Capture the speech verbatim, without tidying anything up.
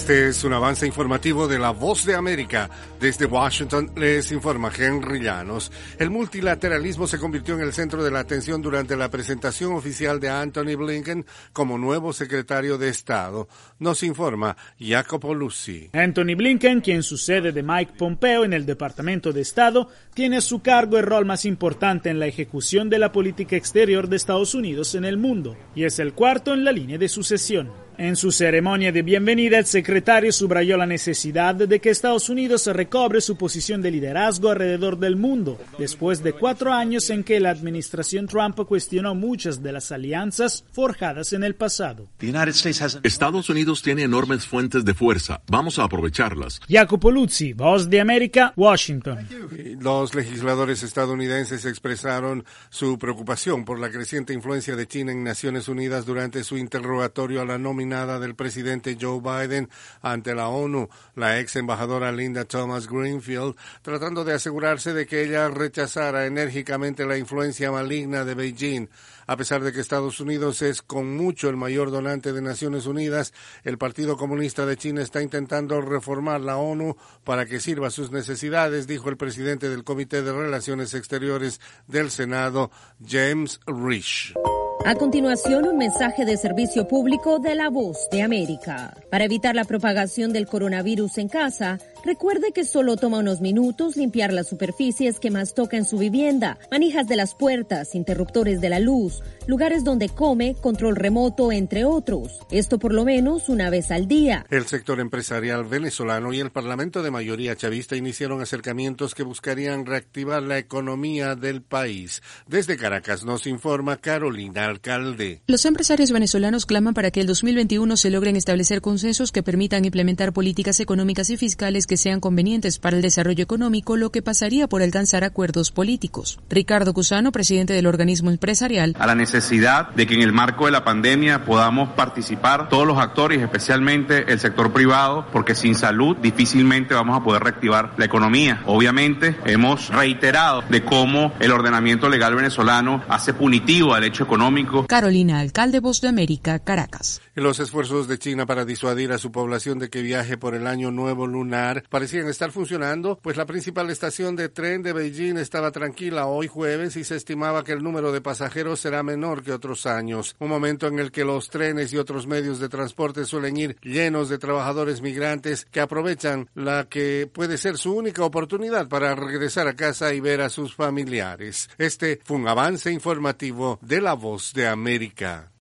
Este es un avance informativo de La Voz de América. Desde Washington les informa Henry Llanos. El multilateralismo se convirtió en el centro de la atención durante la presentación oficial de Antony Blinken como nuevo secretario de Estado. Nos informa Jacopo Luzzi. Antony Blinken, quien sucede de Mike Pompeo en el Departamento de Estado, tiene a su cargo el rol más importante en la ejecución de la política exterior de Estados Unidos en el mundo, y es el cuarto en la línea de sucesión. En su ceremonia de bienvenida, el secretario subrayó la necesidad de que Estados Unidos recobre su posición de liderazgo alrededor del mundo, después de cuatro años en que la administración Trump cuestionó muchas de las alianzas forjadas en el pasado. Estados Unidos tiene enormes fuentes de fuerza. Vamos a aprovecharlas. Jacopo Luzzi, Voz de América, Washington. Los legisladores estadounidenses expresaron su preocupación por la creciente influencia de China en Naciones Unidas durante su interrogatorio a la nómina del presidente Joe Biden ante la ONU. La ex embajadora Linda Thomas Greenfield, tratando de asegurarse de que ella rechazara enérgicamente la influencia maligna de Beijing. A pesar de que Estados Unidos es con mucho el mayor donante de Naciones Unidas, el Partido Comunista de China está intentando reformar la ONU para que sirva a sus necesidades, dijo el presidente del Comité de Relaciones Exteriores del Senado, James Risch. A continuación, un mensaje de servicio público de La Voz de América. Para evitar la propagación del coronavirus en casa, recuerde que solo toma unos minutos limpiar las superficies que más toca en su vivienda, manijas de las puertas, interruptores de la luz, lugares donde come, control remoto, entre otros. Esto por lo menos una vez al día. El sector empresarial venezolano y el Parlamento de mayoría chavista iniciaron acercamientos que buscarían reactivar la economía del país. Desde Caracas nos informa Carolina Alcalde. Los empresarios venezolanos claman para que el dos mil veintiuno se logren establecer consensos que permitan implementar políticas económicas y fiscales que sean convenientes para el desarrollo económico, lo que pasaría por alcanzar acuerdos políticos. Ricardo Cusano, presidente del organismo empresarial. A la necesidad de que en el marco de la pandemia podamos participar todos los actores, especialmente el sector privado, porque sin salud difícilmente vamos a poder reactivar la economía. Obviamente hemos reiterado de cómo el ordenamiento legal venezolano hace punitivo al hecho económico. Carolina Alcalde, Voz de América, Caracas. Los esfuerzos de China para disuadir a su población de que viaje por el año nuevo lunar parecían estar funcionando, pues la principal estación de tren de Beijing estaba tranquila hoy jueves y se estimaba que el número de pasajeros será menor que otros años. Un momento en el que los trenes y otros medios de transporte suelen ir llenos de trabajadores migrantes que aprovechan la que puede ser su única oportunidad para regresar a casa y ver a sus familiares. Este fue un avance informativo de La Voz de América.